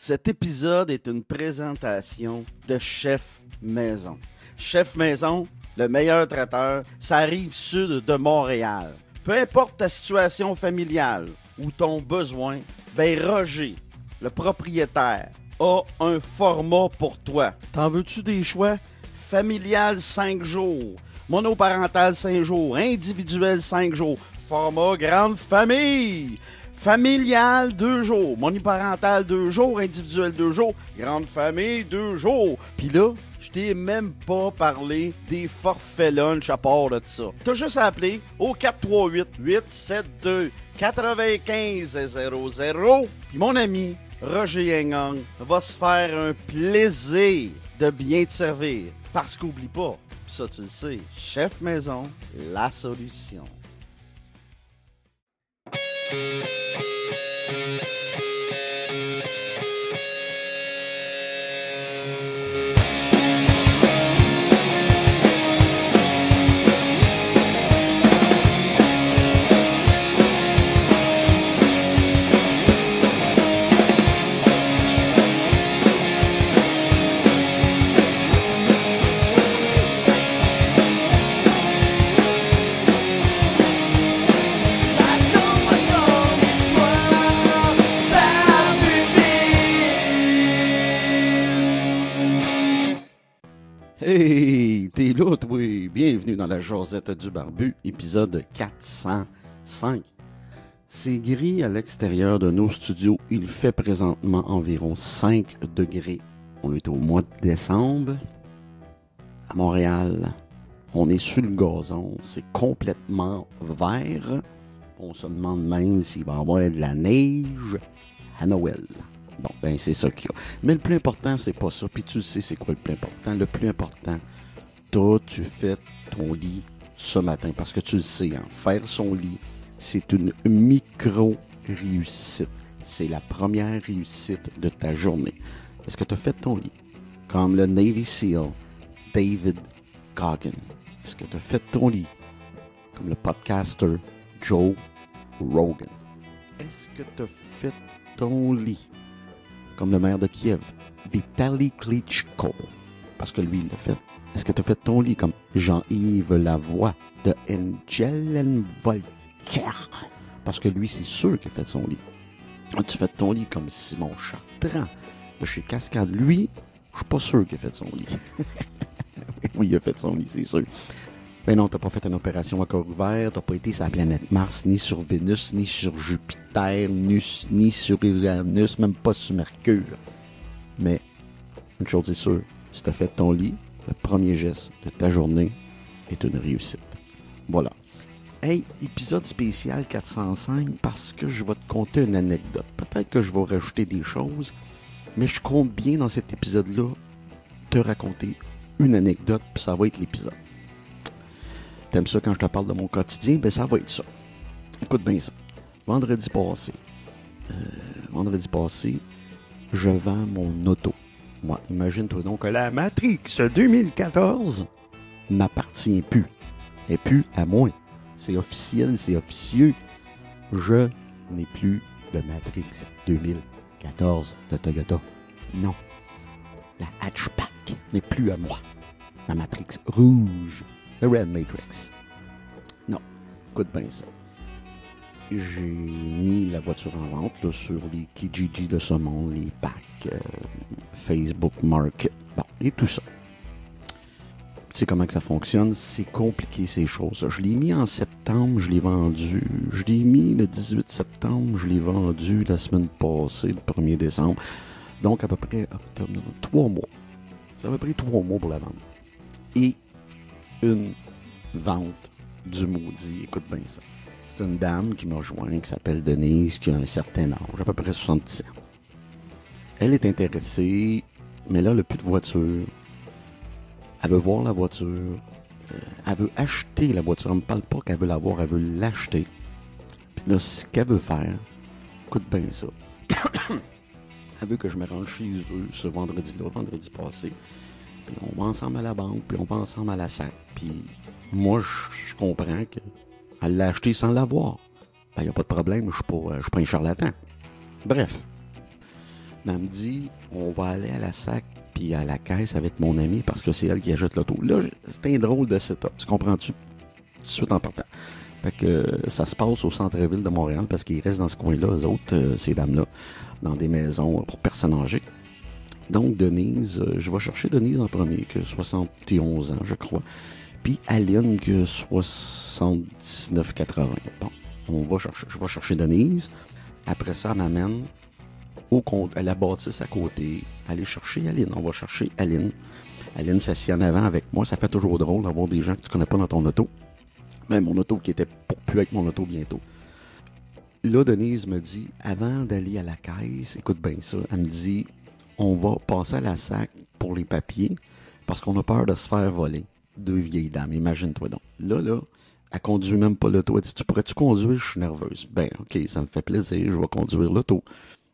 Cet épisode est une présentation de Chef Maison. Chef Maison, le meilleur traiteur, ça arrive sud de Montréal. Peu importe ta situation familiale ou ton besoin, ben Roger, le propriétaire, a un format pour toi. T'en veux-tu des choix? Familial 5 jours, monoparental 5 jours, individuel 5 jours, format grande famille. Familial, 2 jours. Monoparental, 2 jours. Individuel, 2 jours. Grande famille, 2 jours. Puis là, je t'ai même pas parlé des forfaits lunch à part de ça. T'as juste à appeler au 438-872-9500. Puis mon ami Roger Yengang va se faire un plaisir de bien te servir. Parce qu'oublie pas, pis ça tu le sais, Chef Maison, la solution. Hey, t'es là, toi. Bienvenue dans la Josette du Barbu, épisode 405. C'est gris à l'extérieur de nos studios. Il fait présentement environ 5 degrés. On est au mois de décembre. À Montréal, on est sur le gazon. C'est complètement vert. On se demande même s'il va y avoir de la neige à Noël. Bon, ben c'est ça qu'il y a. Mais le plus important, c'est pas ça. Puis tu le sais, c'est quoi le plus important? Le plus important, tu fais ton lit ce matin. Parce que tu le sais, hein, faire son lit, c'est une micro-réussite. C'est la première réussite de ta journée. Est-ce que tu as fait ton lit? Comme le Navy SEAL, David Goggin. Est-ce que tu as fait ton lit? Comme le podcaster Joe Rogan. Est-ce que tu as fait ton lit? Comme le maire de Kiev, Vitaly Klitschko, parce que lui, il l'a fait. Est-ce que tu as fait ton lit comme Jean-Yves Lavoie de Engelen Volker? Parce que lui, c'est sûr qu'il a fait son lit. As-tu fait ton lit comme Simon Chartrand de chez Cascade? Lui, je suis pas sûr qu'il a fait son lit. Oui, il a fait son lit, c'est sûr. Ben non, t'as pas fait une opération à corps ouvert, t'as pas été sur la planète Mars, ni sur Vénus, ni sur Jupiter, ni sur Uranus, même pas sur Mercure. Mais, une chose est sûre, si t'as fait ton lit, le premier geste de ta journée est une réussite. Voilà. Hey, épisode spécial 405, parce que je vais te conter une anecdote. Peut-être que je vais rajouter des choses, mais je compte bien dans cet épisode-là te raconter une anecdote, puis ça va être l'épisode. T'aimes ça quand je te parle de mon quotidien? Ben ça va être ça. Écoute bien ça. Vendredi passé, je vends mon auto. Moi, imagine-toi donc que la Matrix 2014 m'appartient plus. Elle est plus à moi. C'est officiel, c'est officieux. Je n'ai plus de Matrix 2014 de Toyota. Non. La hatchback n'est plus à moi. La Matrix rouge. The Red Matrix. Non, écoute bien ça. J'ai mis la voiture en vente là, sur les Kijiji de ce monde, les packs, Facebook Market, bon, et tout ça. Tu sais comment que ça fonctionne? C'est compliqué ces choses. Je l'ai mis en septembre, je l'ai vendu. Je l'ai mis le 18 septembre, je l'ai vendu la semaine passée, le 1er décembre. Donc à peu près octobre, 3 mois. Ça m'a pris 3 mois pour la vendre. Et une vente du maudit. Écoute bien ça. C'est une dame qui m'a rejoint, qui s'appelle Denise, qui a un certain âge, à peu près 70 ans. Elle est intéressée, mais là, elle n'a plus de voiture. Elle veut voir la voiture. Elle veut acheter la voiture. Elle ne me parle pas qu'elle veut l'avoir, elle veut l'acheter. Puis là, ce qu'elle veut faire, écoute bien ça. Elle veut que je me rende chez eux ce vendredi-là, vendredi passé. Puis on va ensemble à la banque, puis on va ensemble à la SAC. Puis moi, je comprends qu'elle l'a acheté sans l'avoir. Ben, il n'y a pas de problème, je suis pas un charlatan. Bref. Mais elle me dit, on va aller à la SAC puis à la caisse avec mon ami parce que c'est elle qui achète l'auto. Là, c'est un drôle de setup. Tu comprends-tu? Tout de suite en partant. Fait que ça se passe au centre-ville de Montréal parce qu'ils restent dans ce coin-là, eux autres, ces dames-là, dans des maisons pour personnes âgées. Donc, Denise, je vais chercher Denise en premier, qui a 71 ans, je crois. Puis Aline, qui a 79-80. Bon, je vais chercher Denise. Après ça, elle m'amène à la bâtisse à côté. Aller chercher Aline. On va chercher Aline. Aline s'assied en avant avec moi. Ça fait toujours drôle d'avoir des gens que tu connais pas dans ton auto. Même mon auto qui était pour plus être mon auto bientôt. Là, Denise me dit, avant d'aller à la caisse, écoute bien ça, elle me dit, on va passer à la SAC pour les papiers parce qu'on a peur de se faire voler. Deux vieilles dames, imagine-toi donc. Là, elle conduit même pas l'auto. Elle dit, tu pourrais-tu conduire? Je suis nerveuse. Ben, OK, ça me fait plaisir, je vais conduire l'auto.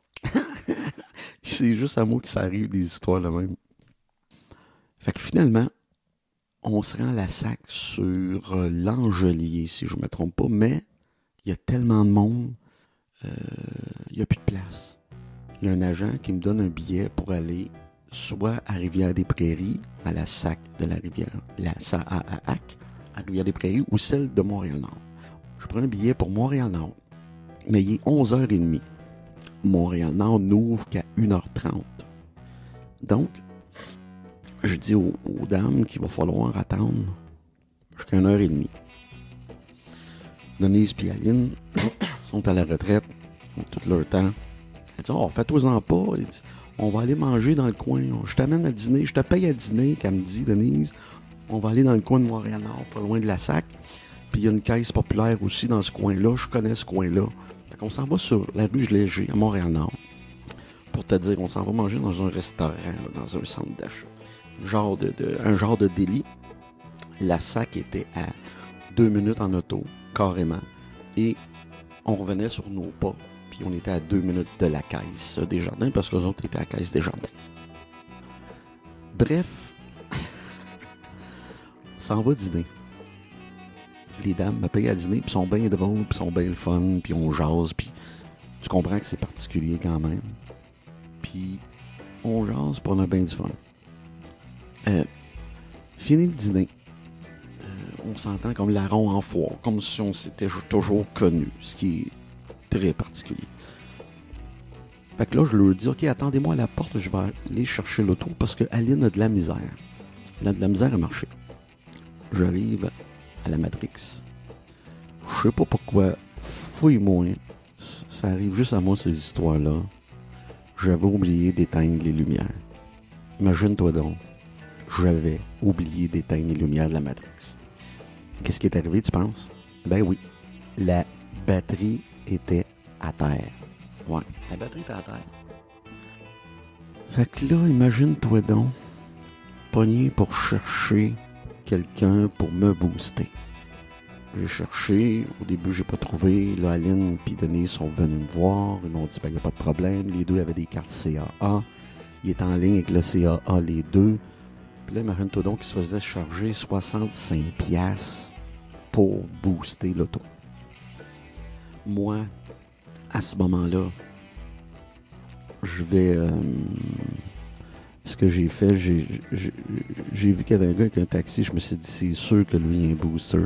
C'est juste à moi que ça arrive des histoires là même. Fait que finalement, on se rend à la SAC sur l'Angelier, si je ne me trompe pas, mais il y a tellement de monde, il n'y a plus de place. Il y a un agent qui me donne un billet pour aller soit à Rivière-des-Prairies, à la SAC de la rivière, la SAAAC, à Rivière-des-Prairies, ou celle de Montréal-Nord. Je prends un billet pour Montréal-Nord, mais il est 11h30. Montréal-Nord n'ouvre qu'à 1h30. Donc, je dis aux dames qu'il va falloir attendre jusqu'à 1h30. Denise et Aline sont à la retraite, ont tout leur temps. Elle dit, fais-toi-en pas. Elle dit, on va aller manger dans le coin. Je t'amène à dîner, je te paye à dîner, qu'elle me dit, Denise. On va aller dans le coin de Montréal-Nord, pas loin de la SAC. Puis il y a une caisse populaire aussi dans ce coin-là. Je connais ce coin-là. Fait qu'on s'en va sur la rue Léger, à Montréal-Nord. Pour te dire, on s'en va manger dans un restaurant, dans un centre d'achat. Un genre de délit. La SAC était à 2 minutes en auto, carrément. Et on revenait sur nos pas. Puis on était à 2 minutes de la caisse des jardins, parce que les autres étaient à la caisse des jardins. Bref, on s'en va dîner. Les dames me payent à dîner, puis sont bien drôles, puis sont bien le fun, puis on jase, puis tu comprends que c'est particulier quand même. Puis on jase, puis on a bien du fun. Fini le dîner. On s'entend comme larron en foire, comme si on s'était toujours connus, ce qui est très particulier. Fait que là, je leur dis, OK, attendez-moi à la porte, je vais aller chercher l'auto, parce que Aline a de la misère. Elle a de la misère à marcher. J'arrive à la Matrix. Je sais pas pourquoi, fouille-moi, ça arrive juste à moi, ces histoires-là. J'avais oublié d'éteindre les lumières. Imagine-toi donc, j'avais oublié d'éteindre les lumières de la Matrix. Qu'est-ce qui est arrivé, tu penses? Ben oui, la batterie était à terre. Ouais, la batterie était à terre. Fait que là, imagine-toi donc, pogné pour chercher quelqu'un pour me booster. J'ai cherché, au début j'ai pas trouvé, là Aline et Denise sont venus me voir, ils m'ont dit ben y a pas de problème, les deux avaient des cartes CAA, ils étaient en ligne avec le CAA les deux, puis là imagine-toi donc qu'ils se faisaient charger 65$ pour booster l'auto. Moi, à ce moment-là, je vais... ce que j'ai fait, j'ai vu qu'il y avait un gars avec un taxi, je me suis dit c'est sûr que lui il a un booster.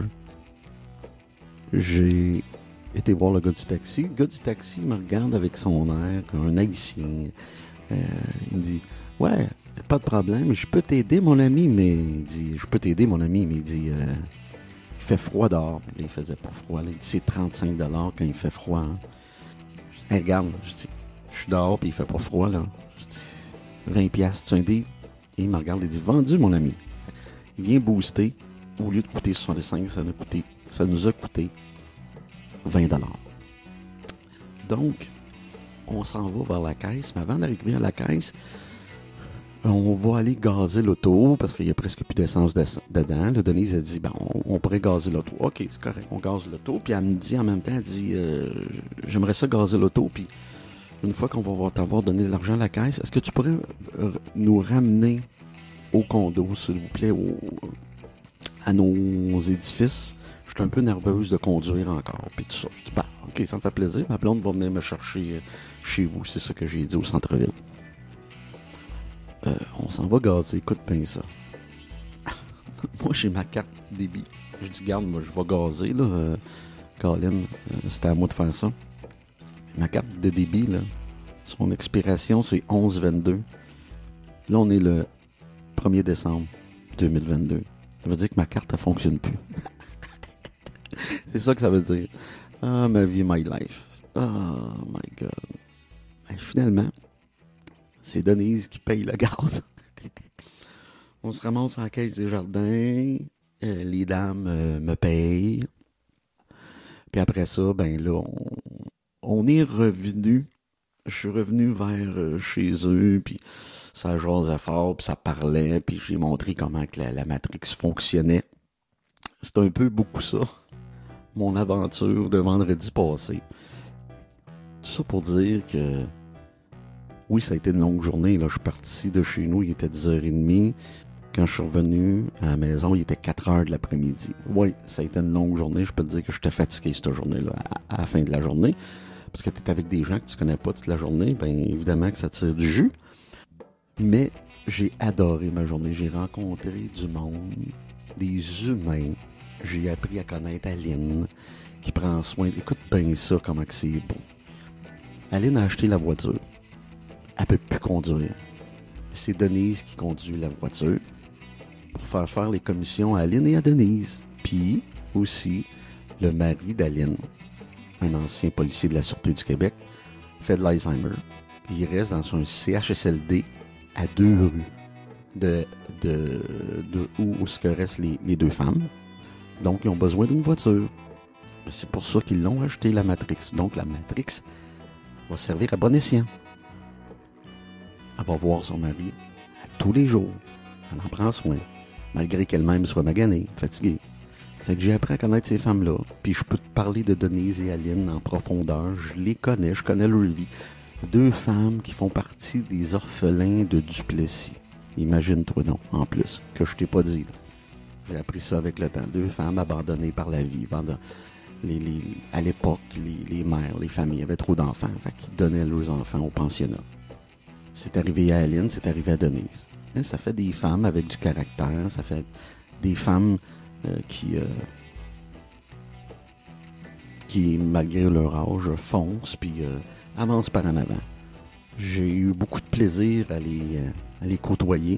J'ai été voir le gars du taxi. Le gars du taxi me regarde avec son air, un haïtien. Il me dit ouais, pas de problème, je peux t'aider mon ami, mais il dit il fait froid dehors. Mais là, il faisait pas froid. Là. Il dit c'est 35$ quand il fait froid. Hein. Je dis, hey, regarde, je suis dehors et il fait pas froid là. Je dis 20$, tu as un deal? Et il me regarde et dit vendu mon ami. Il vient booster. Au lieu de coûter 65$, ça nous a coûté 20$. Donc, on s'en va vers la caisse, mais avant d'arriver à la caisse, on va aller gazer l'auto, parce qu'il y a presque plus d'essence dedans. Là, Denise a dit, on pourrait gazer l'auto. OK, c'est correct, on gaze l'auto. Puis elle me dit en même temps, elle dit, j'aimerais ça gazer l'auto, puis une fois qu'on va t'avoir donné de l'argent à la caisse, est-ce que tu pourrais nous ramener au condo, s'il vous plaît, à nos édifices? Je suis un peu nerveuse de conduire encore, puis tout ça. Je dis, OK, ça me fait plaisir. Ma blonde va venir me chercher chez vous. C'est ça que j'ai dit au centre-ville. On s'en va gazer, écoute bien ça. Moi, j'ai ma carte débit. Je dis, garde, moi, je vais gazer, là. Colin, c'était à moi de faire ça. Ma carte de débit, là, son expiration, c'est 11-22. Là, on est le 1er décembre 2022. Ça veut dire que ma carte, elle fonctionne plus. C'est ça que ça veut dire. Ah, ma vie, my life. Oh, my God. Ben, finalement, c'est Denise qui paye le gaz. On se ramasse en caisse des jardins. Les dames me payent. Puis après ça, ben là, on est revenu. Je suis revenu vers chez eux, puis ça jasait fort, puis ça parlait, puis j'ai montré comment que la Matrix fonctionnait. C'est un peu beaucoup ça, mon aventure de vendredi passé. Tout ça pour dire que oui, ça a été une longue journée. Là, je suis parti de chez nous, il était 10h30. Quand je suis revenu à la maison, il était 4h de l'après-midi. Oui, ça a été une longue journée. Je peux te dire que j'étais fatigué cette journée-là, à la fin de la journée. Parce que tu es avec des gens que tu connais pas toute la journée, bien évidemment que ça tire du jus. Mais j'ai adoré ma journée. J'ai rencontré du monde, des humains. J'ai appris à connaître Aline, qui prend soin. Écoute bien ça, comment que c'est beau. Aline a acheté la voiture. Elle peut plus conduire. C'est Denise qui conduit la voiture pour faire les commissions à Aline et à Denise. Puis aussi, le mari d'Aline, un ancien policier de la Sûreté du Québec, fait de l'Alzheimer. Il reste dans un CHSLD à 2 rues de où se restent les deux femmes. Donc, ils ont besoin d'une voiture. C'est pour ça qu'ils l'ont acheté, la Matrix. Donc, la Matrix va servir à bon escient. Elle va voir son mari tous les jours. Elle en prend soin, malgré qu'elle-même soit maganée, fatiguée. Fait que j'ai appris à connaître ces femmes-là, puis je peux te parler de Denise et Aline en profondeur. Je les connais, je connais leur vie. 2 femmes qui font partie des orphelins de Duplessis. Imagine-toi donc, en plus, que je t'ai pas dit. Là. J'ai appris ça avec le temps. 2 femmes abandonnées par la vie. À l'époque, les mères, les familles avaient trop d'enfants, fait qu'ils donnaient leurs enfants au pensionnat. C'est arrivé à Aline, c'est arrivé à Denise. Et ça fait des femmes avec du caractère, ça fait des femmes qui, malgré leur âge, foncent puis avancent par en avant. J'ai eu beaucoup de plaisir à les côtoyer.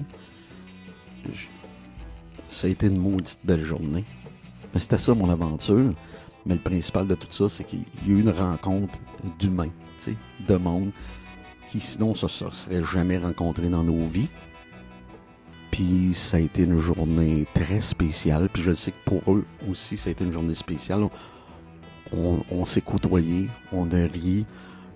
Ça a été une maudite belle journée. Mais c'était ça mon aventure. Mais le principal de tout ça, c'est qu'il y a eu une rencontre d'humains, de monde qui sinon se serait jamais rencontrés dans nos vies. Puis ça a été une journée très spéciale. Puis je sais que pour eux aussi, ça a été une journée spéciale. On s'est côtoyés, on a ri,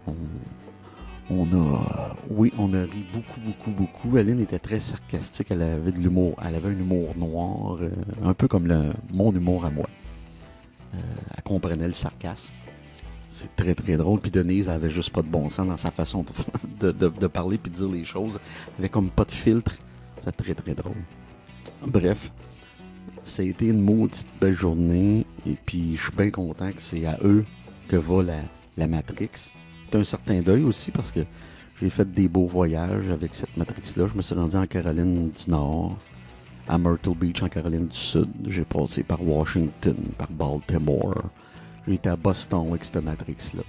on a ri beaucoup. Aline était très sarcastique, elle avait de l'humour, elle avait un humour noir, un peu comme mon humour à moi. Elle comprenait le sarcasme. C'est très très drôle. Puis Denise, elle avait juste pas de bon sens dans sa façon de parler puis de dire les choses. Elle avait comme pas de filtre. C'est très très drôle. Bref, ça a été une maudite belle journée. Et puis je suis bien content que c'est à eux que va la Matrix. C'est un certain deuil aussi parce que j'ai fait des beaux voyages avec cette Matrix-là. Je me suis rendu en Caroline du Nord, à Myrtle Beach en Caroline du Sud. J'ai passé par Washington, par Baltimore. J'ai été à Boston avec cette Matrix-là.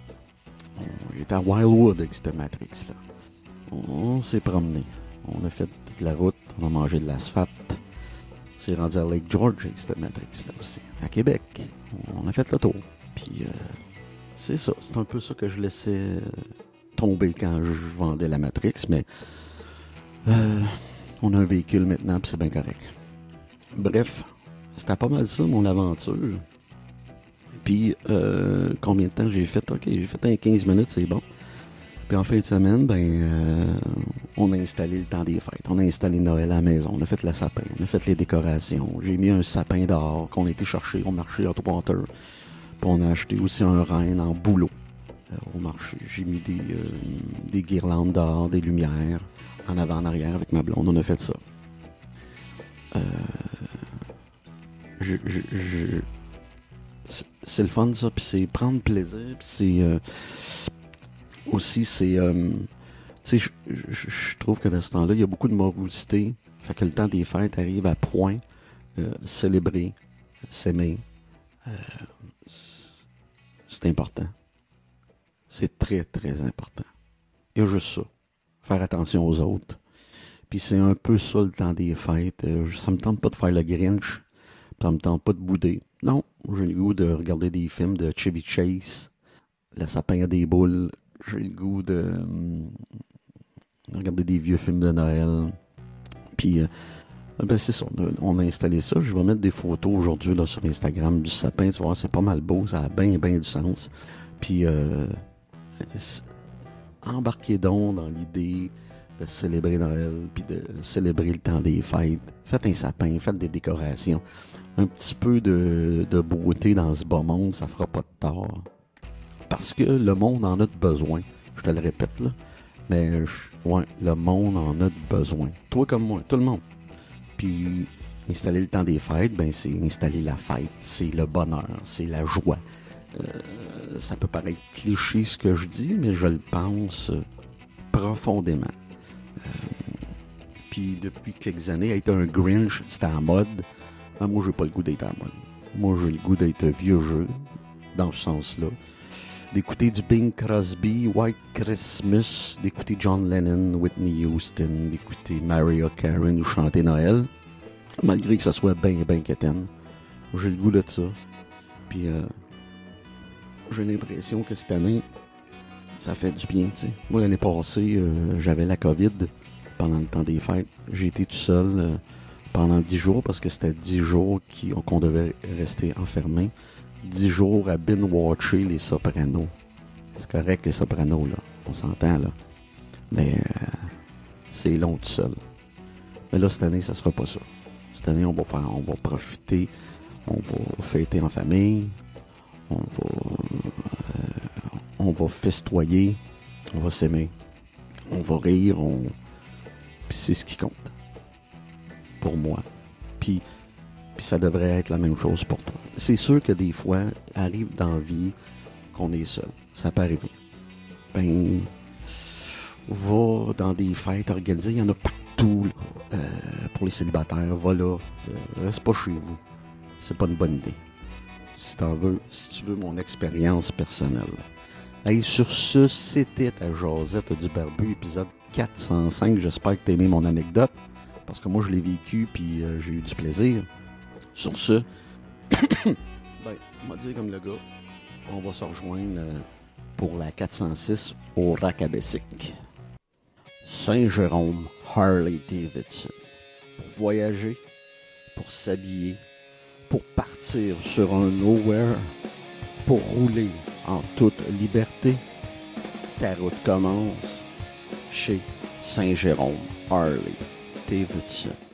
J'ai été à Wildwood avec cette Matrix-là. On s'est promené. On a fait de la route. On a mangé de l'asphalte. On s'est rendu à Lake George avec cette Matrix-là aussi. À Québec. On a fait le tour. Puis, c'est ça. C'est un peu ça que je laissais tomber quand je vendais la Matrix. Mais, on a un véhicule maintenant, puis c'est bien correct. Bref, c'était pas mal ça, mon aventure. Puis, combien de temps j'ai fait? OK, j'ai fait un 15 minutes, c'est bon. Puis en fin de semaine, on a installé le temps des fêtes. On a installé Noël à la maison. On a fait le sapin. On a fait les décorations. J'ai mis un sapin dehors qu'on a été chercher au marché Hot Water. Puis on a acheté aussi un renne en bouleau au marché. J'ai mis des guirlandes dehors, des lumières, en avant, en arrière avec ma blonde. On a fait ça. C'est le fun, ça, puis c'est prendre plaisir, puis c'est aussi, c'est Tu sais, je trouve que dans ce temps-là, il y a beaucoup de morosité. Fait que le temps des fêtes arrive à point. Célébrer, s'aimer, c'est important. C'est très, très important. Il y a juste ça. Faire attention aux autres. Puis c'est un peu ça le temps des fêtes. Ça me tente pas de faire le Grinch. Ça me tente pas de bouder. Non, j'ai le goût de regarder des films de Chevy Chase. Le sapin a des boules. J'ai le goût de regarder des vieux films de Noël. Puis, ben c'est ça. On a installé ça. Je vais mettre des photos aujourd'hui là, sur Instagram du sapin. Tu vois, c'est pas mal beau. Ça a bien, bien du sens. Puis, embarquez donc dans l'idée de célébrer Noël, puis de célébrer le temps des fêtes. Faites un sapin, faites des décorations. Un petit peu de beauté dans ce beau monde, ça fera pas de tort. Parce que le monde en a de besoin. Je te le répète, là. Mais, ouais, le monde en a de besoin. Toi comme moi, tout le monde. Puis, installer le temps des fêtes, ben c'est installer la fête. C'est le bonheur, c'est la joie. Ça peut paraître cliché ce que je dis, mais je le pense profondément. Puis depuis quelques années, être un Grinch, c'était en mode. Ben, moi, j'ai pas le goût d'être en mode. Moi, j'ai le goût d'être vieux jeu, dans ce sens-là. D'écouter du Bing Crosby, White Christmas, d'écouter John Lennon, Whitney Houston, d'écouter Mariah Carey ou chanter Noël, malgré que ça soit bien, bien quétaine. J'ai le goût de ça. Puis, j'ai l'impression que cette année, ça fait du bien, tu sais. Moi, l'année passée, j'avais la COVID pendant le temps des fêtes. J'ai été tout seul pendant 10 jours parce que c'était 10 jours qu'on devait rester enfermé. 10 jours à binge-watcher les Sopranos. C'est correct, les Sopranos, là. On s'entend, là. Mais c'est long tout seul. Mais là, cette année, ça sera pas ça. Cette année, on va profiter, on va fêter en famille, on va festoyer, on va s'aimer, on va rire, puis c'est ce qui compte. Pour moi. Puis ça devrait être la même chose pour toi. C'est sûr que des fois, arrive dans la vie qu'on est seul. Ça peut arriver. Ben, va dans des fêtes organisées. Il y en a partout là, pour les célibataires. Va là. Reste pas chez vous. C'est pas une bonne idée. Si tu veux mon expérience personnelle. Hey, sur ce, c'était ta Josette du Barbu, épisode 405. J'espère que t'as aimé mon anecdote. Parce que moi, je l'ai vécu, puis j'ai eu du plaisir. Sur ce, ben, on va dire comme le gars, on va se rejoindre pour la 406 au Racabessic. Saint-Jérôme, Harley-Davidson. Pour voyager, pour s'habiller, pour partir sur un nowhere, pour rouler en toute liberté. Ta route commence chez Saint-Jérôme, Harley-Davidson.